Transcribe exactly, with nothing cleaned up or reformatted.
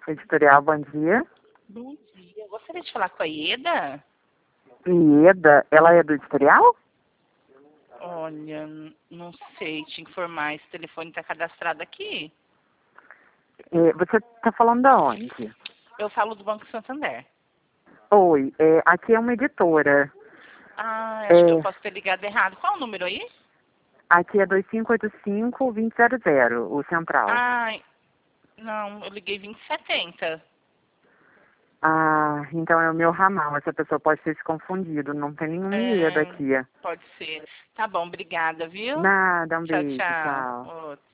Editorial, bom dia. Bom dia. Gostaria de falar com a Ieda? Ieda, ela é do editorial? Olha, n- não sei te informar. Esse telefone está cadastrado aqui. É, você está falando da onde? Eu falo do Banco Santander. Oi, é, aqui é uma editora. Ah, acho que eu É, posso ter ligado errado. Qual o número aí? aqui é dois cinco oito cinco, dois zero zero zero, o central. Ai, não, eu liguei vinte e setenta. Ah, então é o meu ramal. Essa pessoa pode ter se confundido. Não tem nenhum Ieda É, aqui. pode ser. Tá bom, obrigada, viu? Nada, um Tchau, beijo, tchau. tchau. Outro.